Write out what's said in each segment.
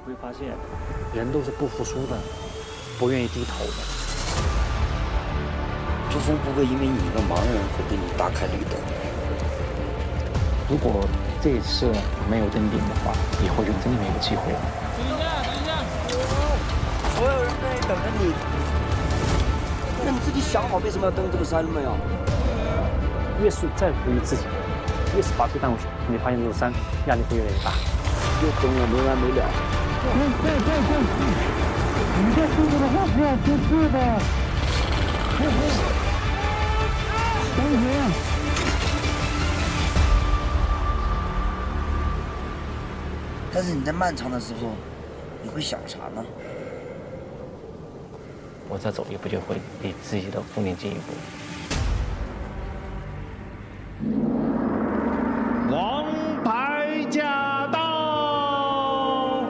会发现，人都是不服输的，不愿意低头的。 珠峰不会因为你一个盲人会给你打开绿灯。 如果这一次没有登顶的话，以后就真的没有机会了。 等一下！ 所有人在等着你，那你自己想好为什么要登这个山了没有？ 越是在乎于自己，越是把自己当回事，你发现这个山压力会越来越大。 又等我没完没了。 你这速度的话不要出事的。等会。 但是你在漫长的时候，你会想啥呢？ 我再走一步就会离自己的峰顶近一步。 王牌驾到！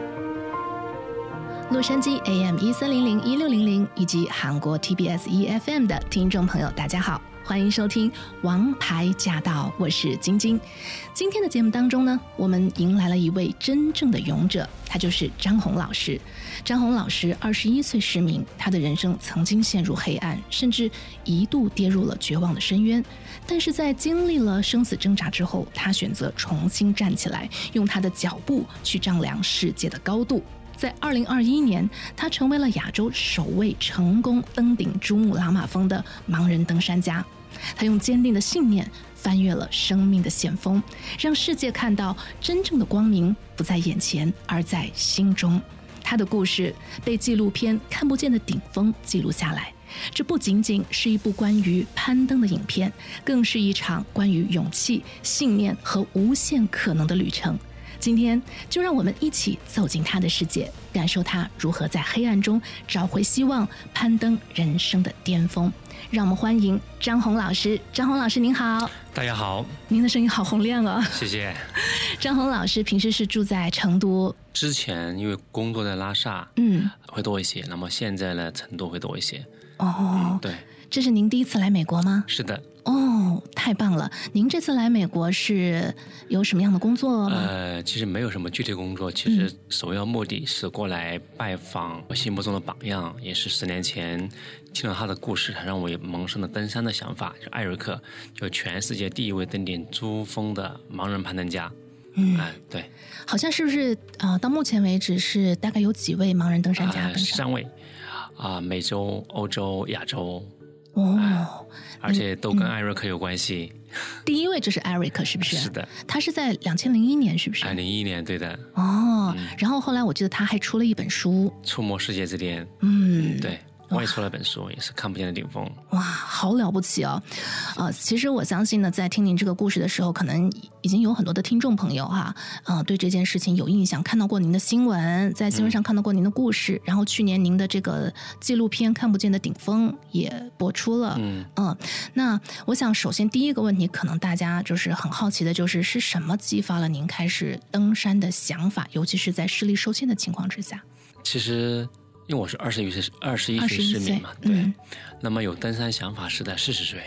洛杉矶 AM 1300、1600以及韩国 TBS EFM 的听众朋友，大家好。欢迎收听《王牌驾到》，我是晶晶。今天的节目当中呢，我们迎来了一位真正的勇者，他就是张宏老师。张宏老师21岁失明，他的人生曾经陷入黑暗，甚至一度跌入了绝望的深渊。但是在经历了生死挣扎之后，他选择重新站起来，用他的脚步去丈量世界的高度。在2021年，他成为了亚洲首位成功登顶珠穆朗玛峰的盲人登山家。他用坚定的信念翻越了生命的险峰，让世界看到真正的光明不在眼前，而在心中。他的故事被纪录片《看不见的顶峰》记录下来。这不仅仅是一部关于攀登的影片，更是一场关于勇气、信念和无限可能的旅程。今天就让我们一起走进他的世界，感受他如何在黑暗中找回希望，攀登人生的巅峰。让我们欢迎张宏老师。张宏老师您好。 大家好。 您的声音好洪亮哦。 谢谢。 张宏老师平时是住在成都， 之前因为工作在拉萨，会多一些，那么现在呢，成都会多一些。 哦， 对。 这是您第一次来美国吗？ 是的。 哦，太棒了！您这次来美国是有什么样的工作吗？ 其实没有什么具体工作，其实首要目的是过来拜访我心目中的榜样，也是10年前听了他的故事，让我有萌生了登山的想法。就艾瑞克，就全世界第一位登顶珠峰的盲人攀登家。对。 好像是不是到目前为止是大概有几位盲人登山家 ？13位，美洲、欧洲、亚洲。而且都跟艾瑞克有关系。 第一位就是艾瑞克，是不是？ 是的。 他是在2001年，是不是 ？01年，对的。 然后后来我记得他还出了一本书 《触摸世界之巅》。对。我也出了本书，也是看不见的顶峰。 哇，好了不起哦！其实我相信呢，在听您这个故事的时候，可能已经有很多的听众朋友对这件事情有印象，看到过您的新闻，在新闻上看到过您的故事。然后去年您的这个纪录片《看不见的顶峰》也播出了。那我想首先第一个问题，可能大家就是很好奇的，就是什么激发了您开始登山的想法，尤其是在视力受限的情况之下？ 其实。因为我是21岁失明嘛，对。那么有登山想法是在40岁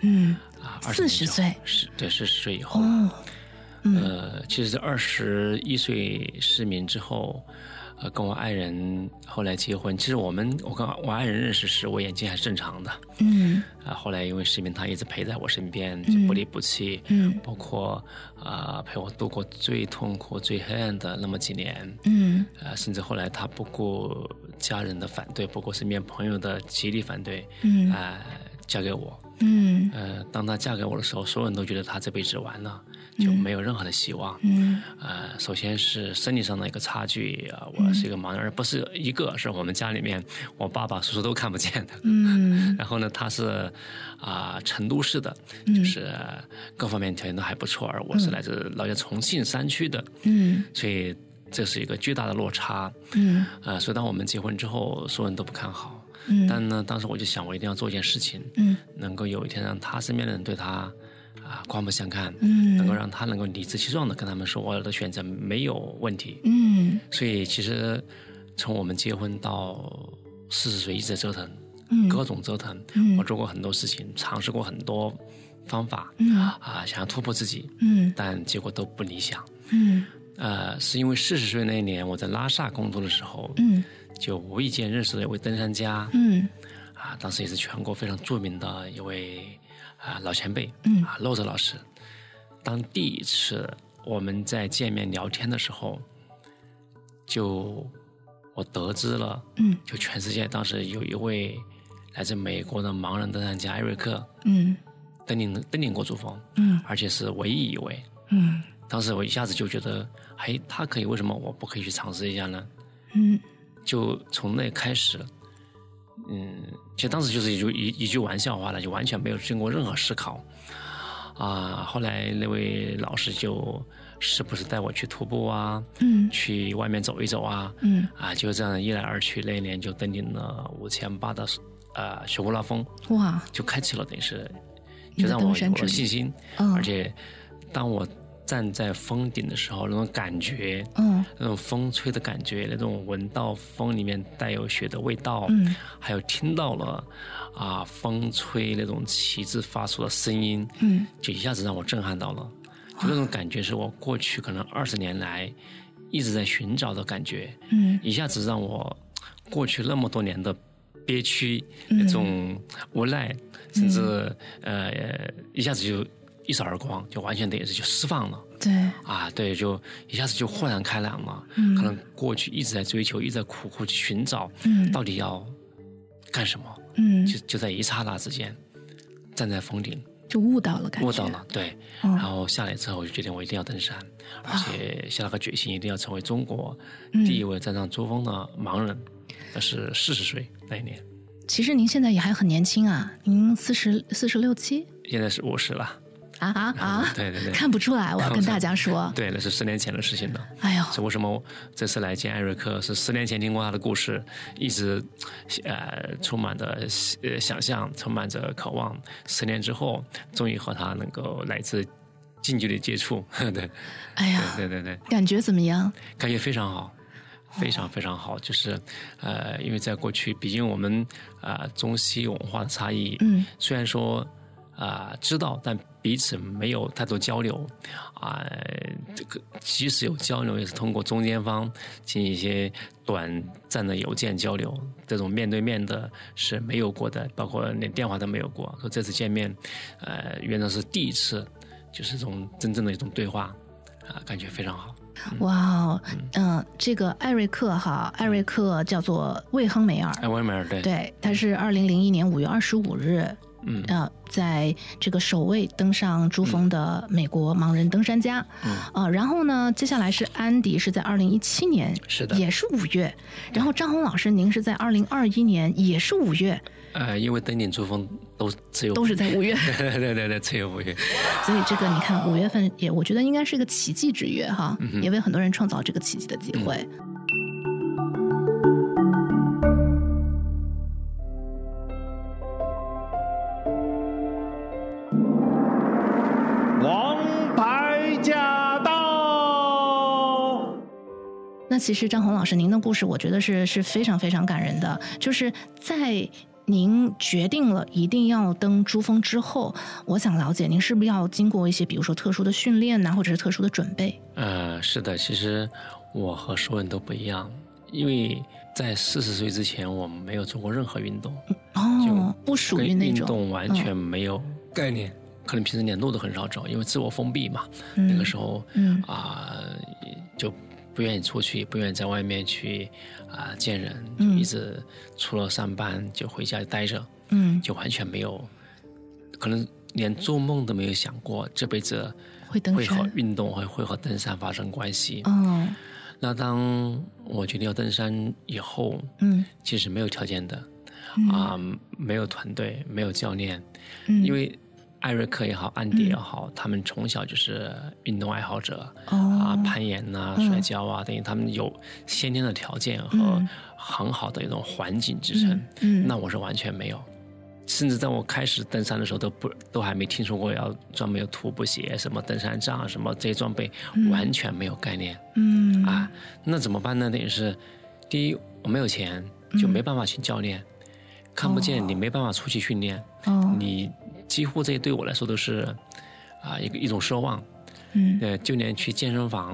，40岁， 对，40岁以后。其实21岁失明之后，跟我爱人后来结婚。其实我跟我爱人认识时，我眼睛还是正常的。后来因为失明，他一直陪在我身边，就不离不弃。包括陪我度过最痛苦、最黑暗的那么几年。甚至后来他不顾家人的反对，不顾身边朋友的极力反对，嫁给我。当她嫁给我的时候，所有人都觉得她这辈子完了，就没有任何的希望。首先是生理上的一个差距，我是一个盲人，而不是一个，是我们家里面我爸爸叔叔都看不见的。然后呢，她是成都市的，就是各方面条件都还不错，而我是来自老家重庆山区的。所以这是一个巨大的落差。所以当我们结婚之后，所有人都不看好。但呢，当时我就想，我一定要做一件事情，能够有一天让他身边的人对他刮目相看，能够让他能够理直气壮的跟他们说，我的选择没有问题。所以其实从我们结婚到40岁一直在折腾，各种折腾。我做过很多事情，尝试过很多方法，想要突破自己，但结果都不理想。 是因为40岁那一年我在拉萨工作的时候，就无意间认识了一位登山家，当时也是全国非常著名的一位老前辈，骆哲老师。当第一次我们在见面聊天的时候，我得知了，就全世界当时有一位来自美国的盲人登山家艾瑞克，登顶过珠峰，而且是唯一一位，当时我一下子就觉得，他可以，为什么我不可以去尝试一下呢？就从那开始，其实当时就是一句玩笑话了，就完全没有经过任何思考。后来那位老师就时不时带我去徒步啊，去外面走一走啊，就这样一来二去，那一年就登顶了5800的雪姑拉峰，哇，就开启了等于是，就让我有了信心，而且当我站在峰顶的时候，那种感觉，那种风吹的感觉，那种闻到风里面带有雪的味道，还有听到了风吹那种旗帜发出的声音，就一下子让我震撼到了，就那种感觉是我过去可能20年来一直在寻找的感觉，一下子让我过去那么多年的憋屈，那种无奈，甚至一下子就一扫而光，就完全等于是就释放了。对，就一下子就豁然开朗了。可能过去一直在追求，一直在苦苦去寻找，到底要干什么？就在一刹那之间，站在峰顶， 就悟到了，感觉悟到了。对，然后下来之后，我就决定我一定要登山，而且下了个决心，一定要成为中国第一位站上珠峰的盲人。那是40岁那一年。 其实您现在也还很年轻啊，您46、7？ 现在是50了。对， 看不出来，我要跟大家说， 对，那是10年前的事情了。 哎呦， 是为什么这次来见艾瑞克？是10年前听过他的故事，一直充满着想象，充满着渴望。10年之后，终于和他能够来自近距离接触。对， 哎呀， 对， 感觉怎么样？ 感觉非常好。非常非常好，就是因为在过去，毕竟我们中西文化的差异，虽然说知道，但彼此没有太多交流，这个即使有交流，也是通过中间方进行一些短暂的邮件交流，这种面对面的是没有过的，包括连电话都没有过。说这次见面，原来是第一次，就是这种真正的一种对话，感觉非常好。 哇，这个艾瑞克叫做魏亨梅尔，对，他是2001年5月25日，在这个首位登上珠峰的美国盲人登山家，然后呢，接下来是安迪，是在2017年， 是的， 也是5月，然后张红老师，您是在2021年，也是5月。 因为登顶珠峰都是在5月， 对，只有5月， 所以这个你看5月份也，我觉得应该是一个奇迹之月哈，也为很多人创造这个奇迹的机会。 王牌驾到！ 那其实张红老师，您的故事我觉得是非常非常感人的，就是在您决定了一定要登珠峰之后，我想了解您是不是要经过一些比如说特殊的训练或者是特殊的准备？ 是的，其实我和所有人都不一样，因为在40岁之前我没有做过任何运动， 就不属于那种运动完全没有概念，可能平时连路都很少走，因为自我封闭嘛，那个时候就不愿意出去，不愿意在外面去见人，就一直除了上班就回家待着，就完全没有，可能连做梦都没有想过这辈子会和运动会和登山发生关系。那当我决定要登山以后，其实没有条件的，没有团队，没有教练，因为艾瑞克也好，安迪也好，他们从小就是运动爱好者，攀岩摔跤等于他们有先天的条件和很好的一种环境支撑。那我是完全没有，甚至在我开始登山的时候都还没听说过要专门有徒步鞋、什么登山杖、什么这些装备，完全没有概念。那怎么办呢？等于是第一，我没有钱，就没办法请教练，看不见你，没办法出去训练，你几乎这些对我来说都是一种奢望。就连去健身房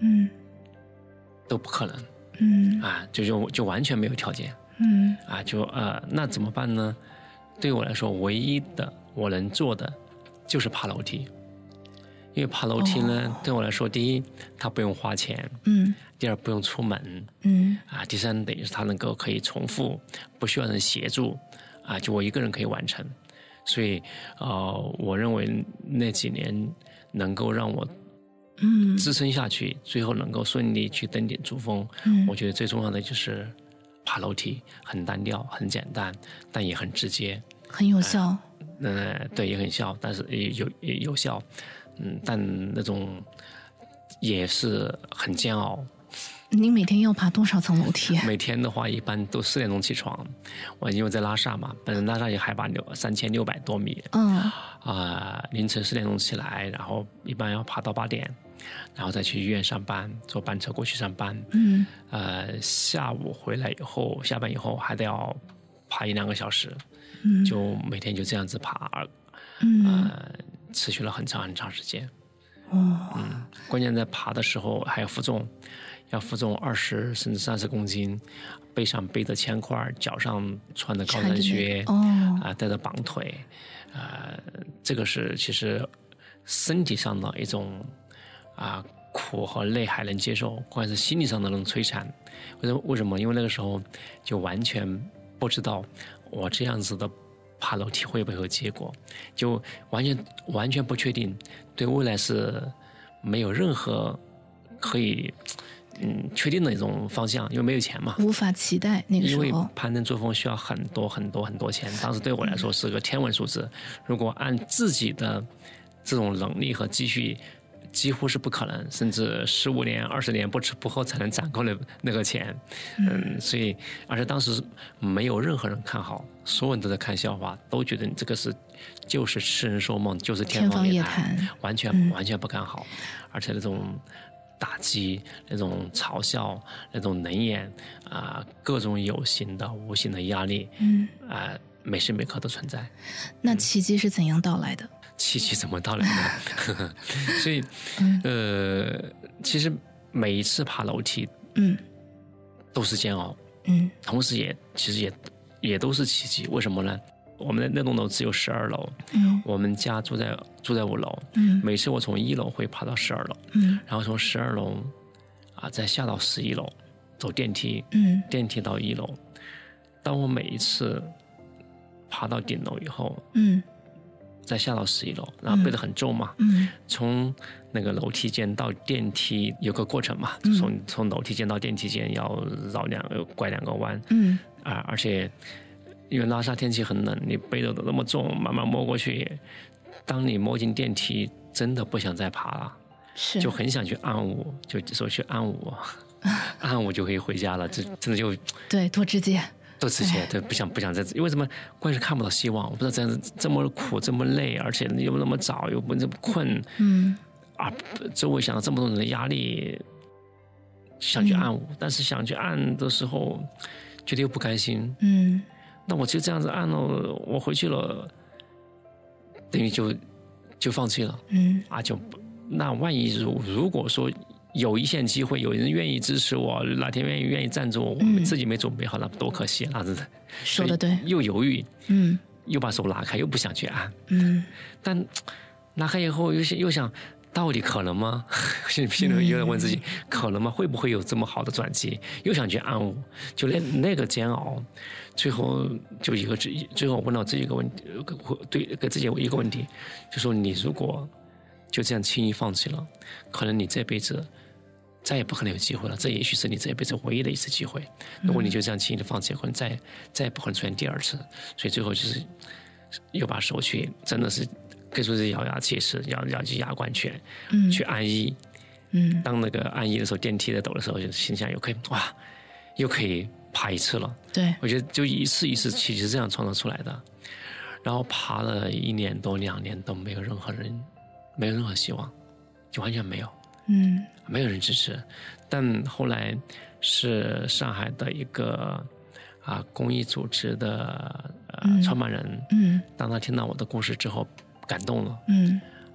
都不可能，就完全没有条件，那怎么办呢？对我来说，唯一的我能做的就是爬楼梯。因为爬楼梯呢，对我来说，第一，它不用花钱，第二，不用出门，第三，等于是它可以重复，不需要人协助，就我一个人可以完成。所以，我认为那几年能够让我支撑下去，最后能够顺利去登顶珠峰，我觉得最重要的就是爬楼梯，很单调，很简单，但也很直接， 很有效。 对，也很效，但是有效。但那种也是很煎熬。 您每天要爬多少层楼梯？ 每天的话，一般都4点钟起床。我因为在拉萨嘛，本身拉萨也海拔3600多米。凌晨4点钟起来，然后一般要爬到8点，然后再去医院上班，坐班车过去上班。下午回来以后，下班以后还得要爬1-2个小时。就每天就这样子爬。持续了很长很长时间。关键在爬的时候还要负重，要负重20甚至30公斤，背上背着铅块，脚上穿的高跟鞋，带着绑腿，这个是其实身体上的一种苦和累还能接受，关键是心理上的那种摧残。为什么？因为那个时候就完全不知道我这样子的爬楼梯会不会有结果，就完全不确定，对未来是没有任何可以确定的一种方向，因为没有钱嘛， 无法期待那个时候。 因为攀登珠峰需要很多很多很多钱，当时对我来说是个天文数字，如果按自己的这种能力和积蓄，几乎是不可能，甚至15年、20年不吃不喝才能攒够那个钱。所以而且当时没有任何人看好，所有人都在看笑话，都觉得你这个就是痴人说梦，就是天方夜谭，完全不看好。而且那种打击、那种嘲笑、那种冷眼各种有形的、无形的压力，每时每刻都存在。 那奇迹是怎样到来的？ 奇迹怎么到来的？所以，其实每一次爬楼梯，都是煎熬，同时其实也都是奇迹。为什么呢？我们的那栋楼只有12楼，我们家住在5楼，每次我从1楼会爬到12楼，然后从12楼再下到11楼，走电梯，电梯到1楼。当我每一次爬到顶楼以后，再下到11楼，然后背得很重嘛，从那个楼梯间到电梯有个过程嘛，从楼梯间到电梯间要拐2个弯，而且因为拉萨天气很冷，你背得那么重，慢慢摸过去，当你摸进电梯，真的不想再爬了，就很想去按舞，就说去按舞，按舞就可以回家了，这真的就对，多直接。 都直接对，不想再，因为什么？关键是看不到希望，我不知道这么苦，这么累，而且又那么早，又这么困，周围想到这么多人的压力，想去按舞，但是想去按的时候，觉得又不甘心，那我就这样子按了，我回去了，等于就放弃了，那万一如果说有一线机会，有人愿意支持我，哪天愿意赞助我，我们自己没准备好，那多可惜，那真的。 说得对。 又犹豫，又把手拉开，又不想去按，但拉开以后又想，到底可能吗？心里又在问自己，可能吗？会不会有这么好的转机？又想去按舞，就连那个煎熬，最后我问到自己一个问题，给自己一个问题，就说你如果就这样轻易放弃了，可能你这辈子再也不可能有机会了，这也许是你这辈子唯一的一次机会。如果你就这样轻易的放弃，可能再也不可能出现第2次。所以最后就是又把手去，真的是可以说是咬牙切齿，咬起牙关去去按1。当那个按1的时候，电梯在抖的时候，就心想又可以爬1次了。 对， 我觉得就一次奇迹是这样创造出来的。然后爬了1年多2年都没有任何希望，就完全没有，没有人支持。但后来是上海的一个公益组织的创办人，当他听到我的故事之后感动了，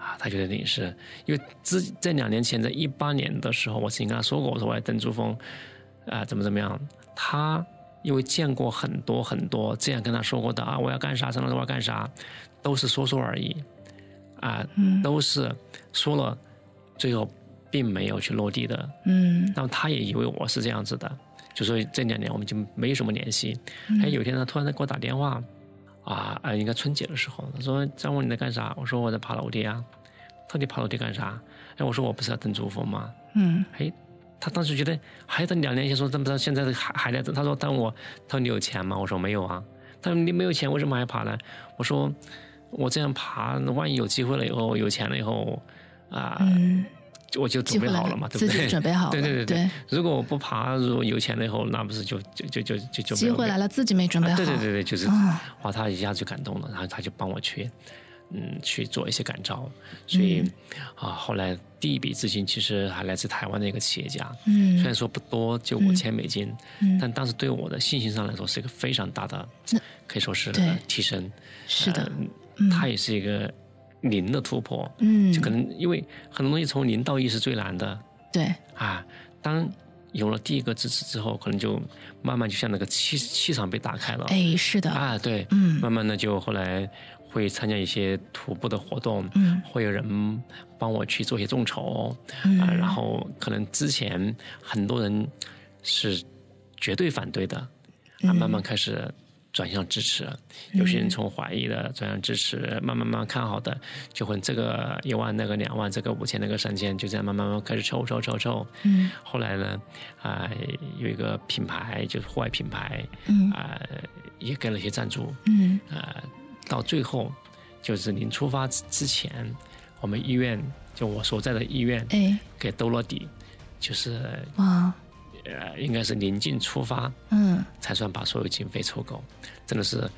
他觉得你是因为在2年前，在18年的时候，我曾经跟他说过，我说我要登珠峰，怎么样？他因为见过很多这样跟他说过的我要干啥，我要干啥，都是说说而已，都是说了，最后并没有去落地的。那么他也以为我是这样子的，就说这2年我们就没什么联系。有一天他突然给我打电话。应该春节的时候，他说张文你在干啥？我说我在爬楼梯啊。他说你爬楼梯干啥？我说我不是要登珠峰吗？他当时觉得还等2年前说，怎么现在还在等？他说等我，他说你有钱吗？我说没有啊。他说你没有钱为什么还爬呢？我说我这样爬，万一有机会了以后，有钱了以后我就准备好了嘛，对不对？ 自己准备好了。 对。如果我不爬，如果有钱了以后，那不是就机会来了，自己没准备好。 对，就是他一下就感动了，然后他就帮我去做一些感召，所以后来第一笔资金其实还来自台湾的一个企业家，虽然说不多，就$5000，但当时对我的信心上来说是一个非常大的，可以说是提升。 是的， 它也是一个零的突破，就可能因为很多东西从0到1是最难的， 对当有了第一个支持之后，可能就慢慢就像那个气场被打开了， 是的， 对，慢慢的就后来会参加一些徒步的活动，会有人帮我去做一些众筹，然后可能之前很多人是绝对反对的，慢慢开始转向支持，有些人从怀疑的转向支持，慢慢看好的，就会这个1万，那个2万，这个5000，那个3000，就这样慢慢开始抽。后来呢，有一个品牌，就是户外品牌，也给了一些赞助，到最后就是临出发之前，我们医院就我所在的医院，给兜了底，就是应该是临近出发，才算把所有经费凑够。真的是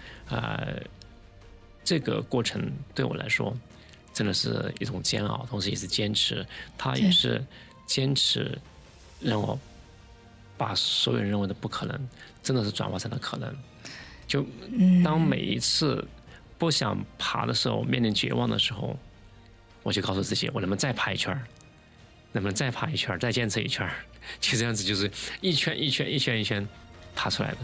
这个过程对我来说真的是一种煎熬，同时也是坚持。他也是坚持让我把所有人认为的不可能真的是转化成了可能。就当每一次不想爬的时候，面临绝望的时候，我就告诉自己，我能不能再爬一圈，能不能再爬一圈，再坚持一圈，就这样子，就是一圈爬出来的。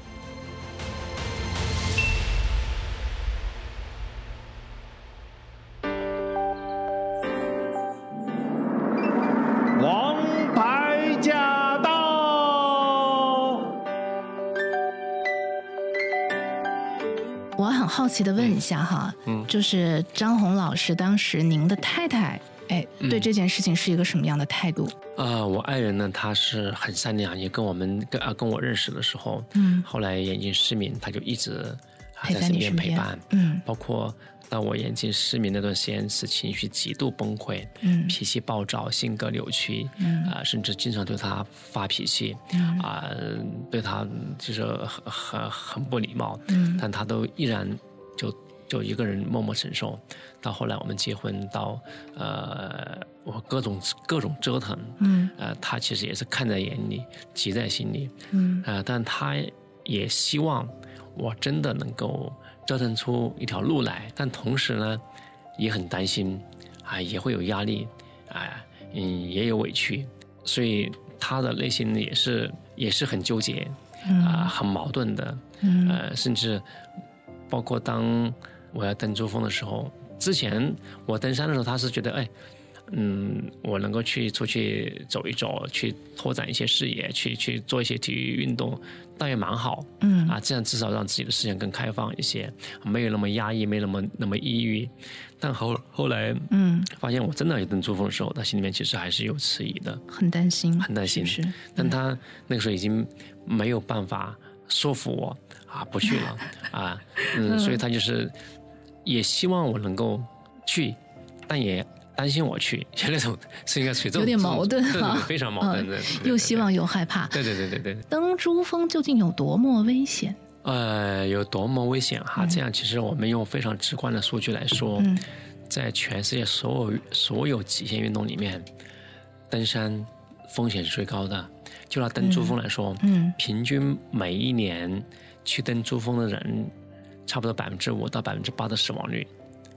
王牌驾到！ 我很好奇的问一下哈，就是张宏老师，当时您的太太，对这件事情是一个什么样的态度？ 我爱人呢，他是很善良，也跟我认识的时候，后来眼睛失明，他就一直在身边陪伴，包括到我眼睛失明那段时间是情绪极度崩溃，脾气暴躁，性格扭曲，甚至经常对他发脾气，对他就是很不礼貌，但他都依然就一个人默默承受。到后来我们结婚，到我各种折腾，他其实也是看在眼里，急在心里，但他也希望我真的能够折腾出一条路来，但同时呢，也很担心，也会有压力，也有委屈，所以他的内心也是很纠结，很矛盾的，甚至包括当我要登珠峰的时候，之前我登山的时候，他是觉得，我能够出去走一走，去拓展一些视野，去做一些体育运动，倒也蛮好，这样至少让自己的视线更开放一些，没有那么压抑，没那么抑郁。但后来，发现我真的要登珠峰的时候，他心里面其实还是有迟疑的， 很担心。 是但他那个时候已经没有办法说服我不去了所以他就是也希望我能够去，但也担心我去，就那种是应该属于这种有点矛盾， 对，非常矛盾的， 又希望又害怕。 对。 登珠峰究竟有多么危险？ 有多么危险这样其实我们用非常直观的数据来说，在全世界所有极限运动里面，登山风险是最高的。就拿登珠峰来说，平均每一年去登珠峰的人，差不多5%到8%的死亡率，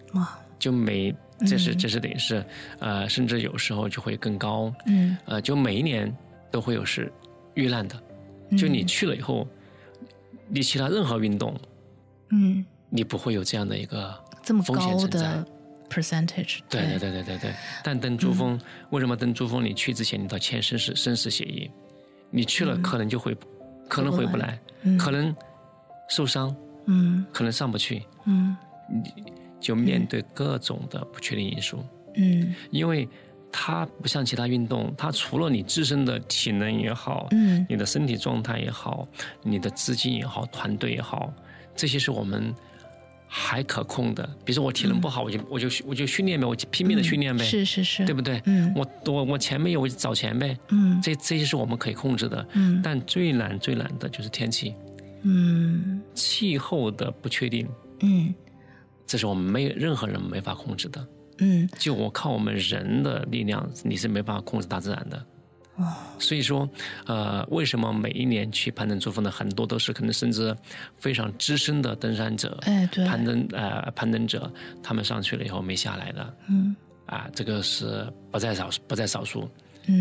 哇， 就这是等于是甚至有时候就会更高，就每一年都会有是遇难的，就你去了以后，你其他任何运动，你不会有这样的一个这么风险高存在的 percentage。 对。但登珠峰，为什么登珠峰？你去之前你都要签生死协议，你去了可能可能回不来，可能受伤，可能上不去，你就面对各种的不确定因素，因为它不像其他运动，它除了你自身的体能也好，你的身体状态也好，你的资金也好，团队也好，这些是我们还可控的。比如说我体能不好，我就训练呗，我拼命的训练呗， 是，对不对？我钱没有，我就找钱呗，这些是我们可以控制的，但最难的就是天气，气候的不确定，这是我们任何人没法控制的，就我靠我们人的力量，你是没办法控制大自然的。所以说，为什么每一年去攀登珠峰的很多都是可能甚至非常资深的登山者， 对， 攀登者，他们上去了以后没下来的，这个是不在少数，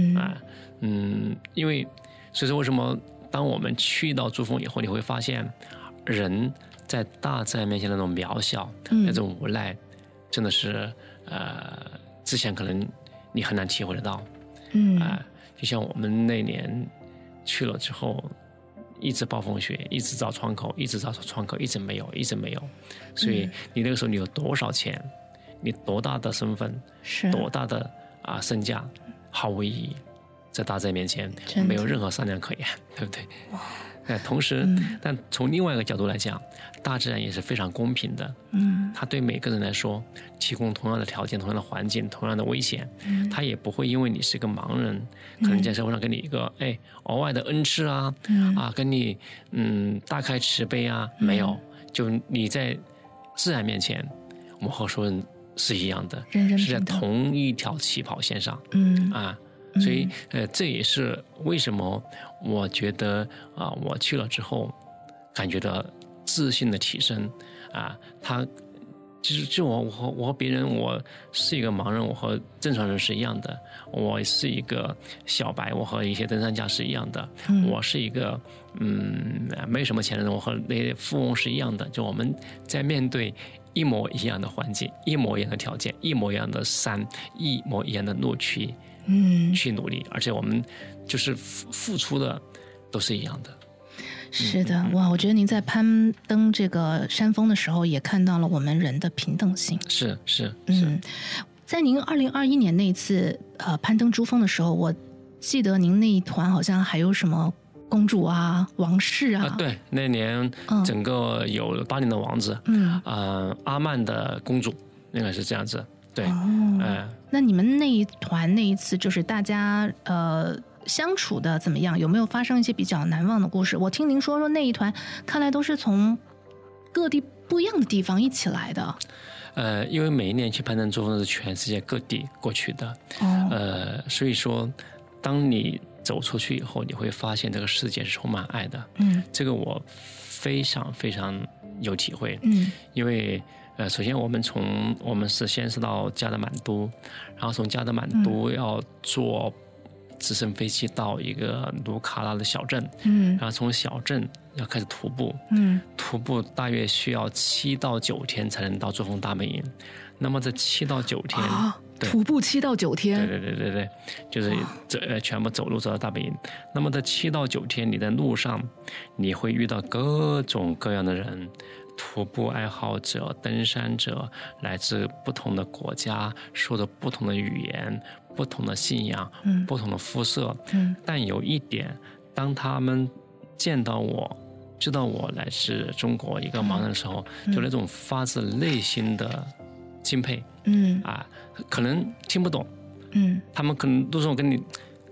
因为所以说为什么当我们去到珠峰以后，你会发现人在大自然面前那种渺小，那种无奈，真的是之前可能你很难体会得到，就像我们那年去了之后，一直暴风雪，一直找窗口，一直没有，所以你那个时候你有多少钱，你多大的身份，多大的身价，毫无意义，在大自然面前没有任何商量可言，对不对？同时，但从另外一个角度来讲，大自然也是非常公平的。它对每个人来说提供同样的条件、同样的环境、同样的危险，它也不会因为你是个盲人，可能在社会上给你一个额外的恩赐跟你大开慈悲没有，就你在自然面前，我们和所有人是一样的，是在同一条起跑线上。所以这也是为什么我觉得我去了之后感觉到自信的提升他就我和别人，我是一个盲人，我和正常人是一样的，我是一个小白，我和一些登山家是一样的，我是一个没什么钱的人，我和那些富翁是一样的，就我们在面对一模一样的环境，一模一样的条件，一模一样的山，一模一样的路去努力，而且我们就是付出的都是一样的。 是的，哇！我觉得您在攀登这个山峰的时候，也看到了我们人的平等性。 是。 在您2021年那一次攀登珠峰的时候，我记得您那一团好像还有什么公主王室对，那年整个有巴林的王子，阿曼的公主，应该是这样子。对， 那你们那一团那一次，就是大家相处的怎么样？有没有发生一些比较难忘的故事？我听您说那一团，看来都是从各地不一样的地方一起来的。 因为每一年去攀登珠峰是全世界各地过去的，所以说，当你走出去以后，你会发现这个世界是充满爱的。这个我非常非常有体会。因为首先我们先是到加德满都，然后从加德满都要坐直升飞机到一个卢卡拉的小镇，然后从小镇要开始徒步，徒步大约需要7到9天才能到珠峰大本营。那么这7到9天， 徒步7到9天， 对，就是全部走路走到大本营。那么这7到9天，你在路上你会遇到各种各样的人。徒步爱好者、登山者，来自不同的国家，说着不同的语言、不同的信仰、不同的肤色。但有一点，当他们见到我，知道我来自中国一个盲人的时候，就那种发自内心的敬佩。可能听不懂，他们可能都说跟你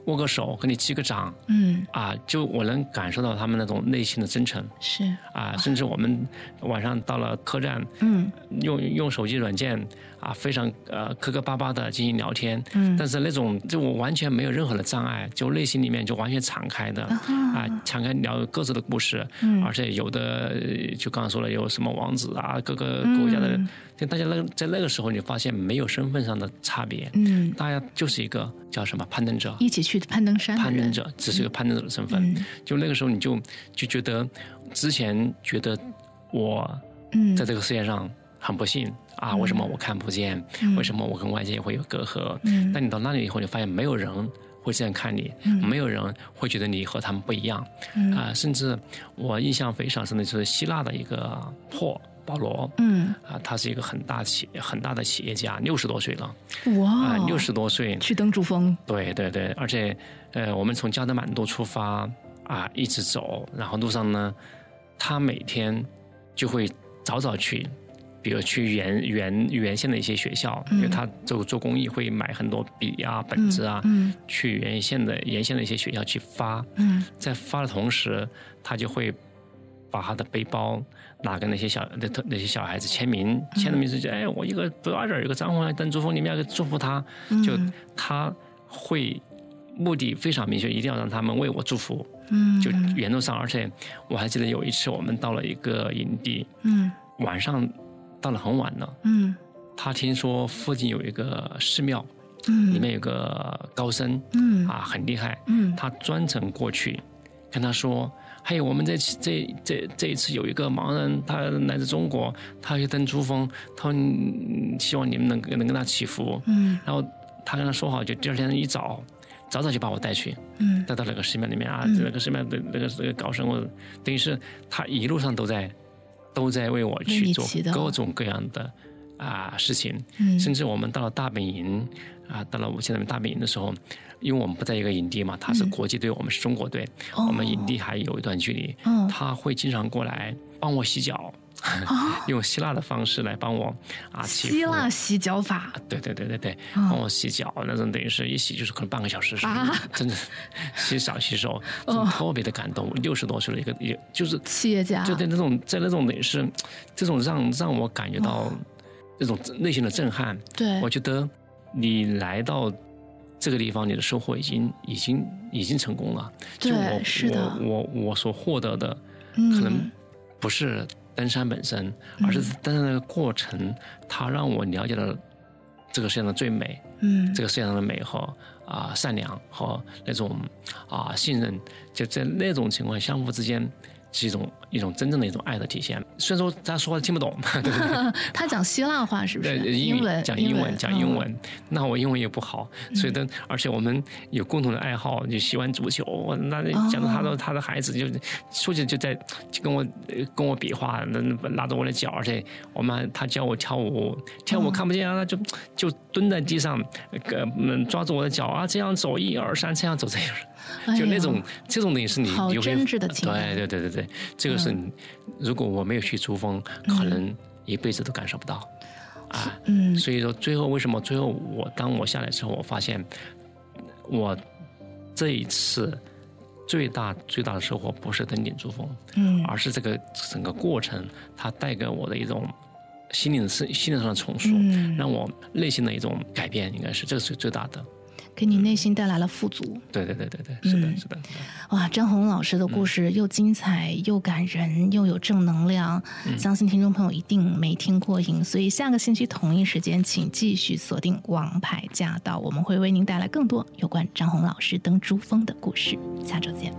握个手，跟你击个掌，就我能感受到他们那种内心的真诚。 是甚至我们晚上到了客栈，用手机软件非常磕磕巴巴的进行聊天，但是那种就我完全没有任何的障碍，就内心里面就完全敞开的敞开聊各自的故事，而且有的就刚刚说了有什么王子各个国家的，就大家在那个时候你发现没有身份上的差别，大家就是一个叫什么攀登者， 一起去攀登山的人， 攀登者只是一个攀登者的身份，就那个时候你就觉得之前觉得我在这个世界上很不幸为什么我看不见，为什么我跟外界会有隔阂，但你到那里以后你发现没有人会这样看你，没有人会觉得你和他们不一样，甚至我印象非常深的就是希腊的一个保罗，他是一个很大的企业家，60多岁了，哇，60多岁去登珠峰， 对对对，而且我们从加德满都出发一直走，然后路上呢，他每天就会早去，比如去原县的一些学校，因为他做公益会买很多笔本子去原县的一些学校去发，在发的同时，他就会把他的背包拿给那些小孩子签名的名字，我一个 brother 有个张红来登珠峰，你们要祝福他，就他会目的非常明确，一定要让他们为我祝福，就原路上，而且我还记得有一次我们到了一个营地，晚上到了很晚了，他听说附近有一个寺庙，里面有个高僧，很厉害，他专程过去跟他说，还有我们这一次有一个盲人，他来自中国，他去登珠峰，他说希望你们能跟他祈福，然后他跟他说好，就第二天一早就把我带去，带到那个寺庙里面那个寺庙的那个高僧，等于是他一路上都在为我去做各种各样的事情，甚至我们到了大本营到了现在大本营的时候，因为我们不在一个营地嘛，他是国际队，我们是中国队，我们营地还有一段距离，他会经常过来帮我洗脚，用希腊的方式来帮我祈福， 希腊洗脚法， 对，帮我洗脚，那种等于是一洗就是可能半个小时，真的洗手，特别的感动。60多岁的一个就是企业家， 就在那种等于是这种让我感觉到那种内心的震撼。对，我觉得你来到这个地方，你的收获已经成功了。 对，是的， 我所获得的可能不是登山本身，而是登山那个过程，它让我了解了这个世界上的最美，这个世界上的美和善良和那种信任，就在那种情况相互之间是一种真正的一种爱的体现。虽然说他说话听不懂，对不对？ 他讲希腊话是不是？ 英文讲英文，那我英文也不好，所以而且我们有共同的爱好，就喜欢足球。那讲到他的孩子就出去就跟我比划，拉着我的脚，而且他教我跳舞看不见他就蹲在地上，抓住我的脚这样走1、2、3，这样走这样。就那种这种等于是你好真挚的情感， 对，这个是你如果我没有去珠峰，可能一辈子都感受不到所以说最后当我下来之后，我发现我这一次最大的收获不是登顶珠峰，而是这个整个过程它带给我的一种心灵上的重塑，让我内心的一种改变，应该是这个是最大的。 给你内心带来了富足。 对，是的。 哇，张宏老师的故事又精彩又感人又有正能量，相信听众朋友一定没听过瘾，所以下个星期同一时间请继续锁定王牌驾到，我们会为您带来更多有关张宏老师登珠峰的故事，下周见。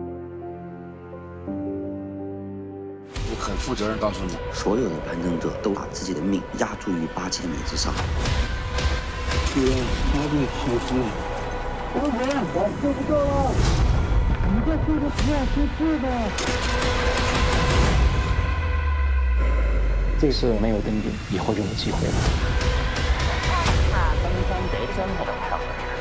我很负责任告诉你，所有的攀登者都把自己的命押注于8000米之上。 他的消失，我受不住了！你这是个不要出事的。 这次没有登顶，以后就有机会了。 登山者真係特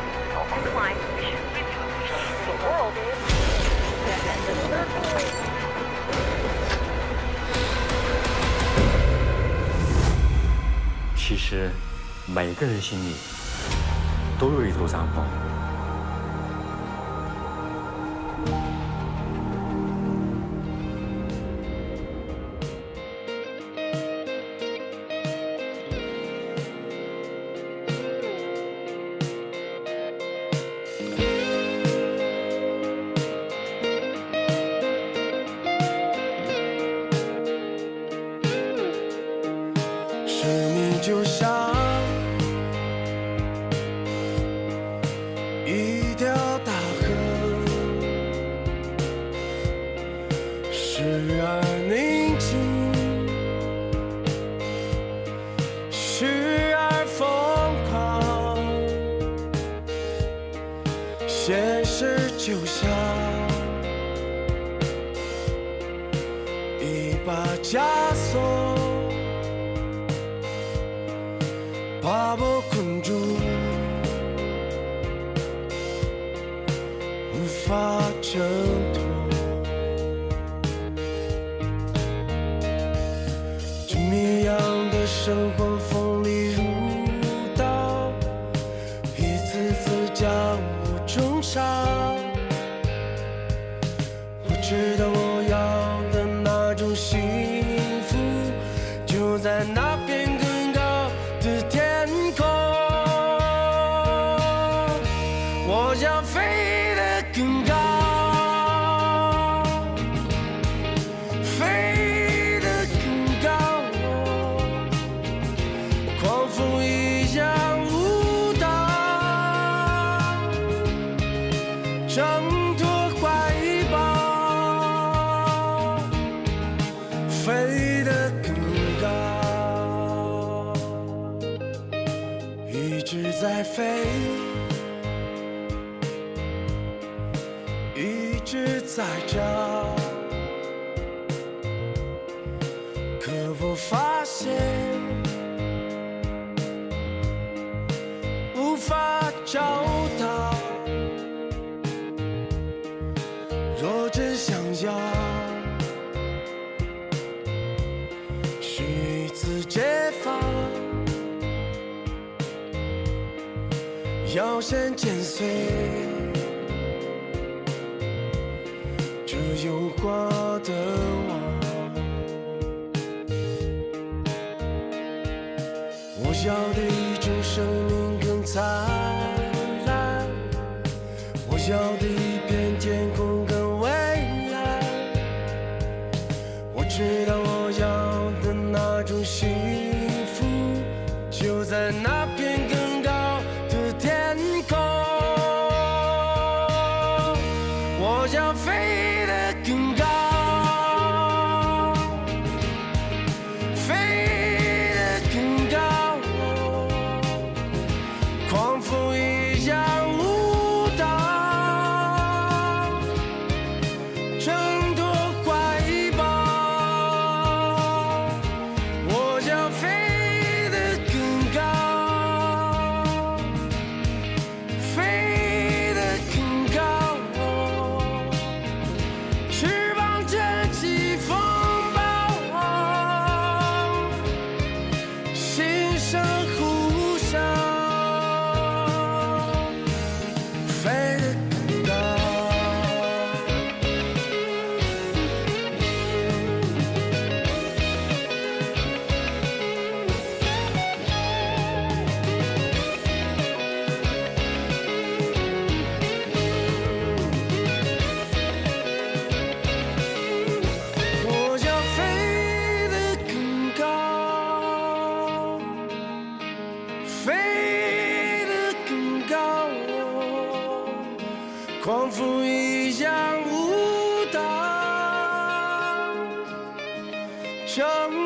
其实每个人心里都有一座山峰， 时而宁静，时而疯狂，现实就像一把枷锁，把我困住，无法挣脱。这谜样的生活锋利如刀，一次次将我重伤。我知道我要的那种幸福，就在那片更高的天空。我想飞得更高，飞得更高，狂风一样舞蹈，挣脱怀抱，飞得更高，一直在飞，一直在找，可我发现无法找到。若真想要，是一次解放，要先剪碎这诱惑的网。我要的一种生命更灿烂，我要的一片天空更蔚蓝。我知道我要的那种幸福，就在那片更高的天空。我想飞得更高，飞得更高，狂风一样舞蹈，挣脱怀抱。我想飞得更高，飞得更高，翅膀撑起风暴，心声呼啸，飞得更高。我要飞得更高，飞得更高，狂风一样舞蹈，挣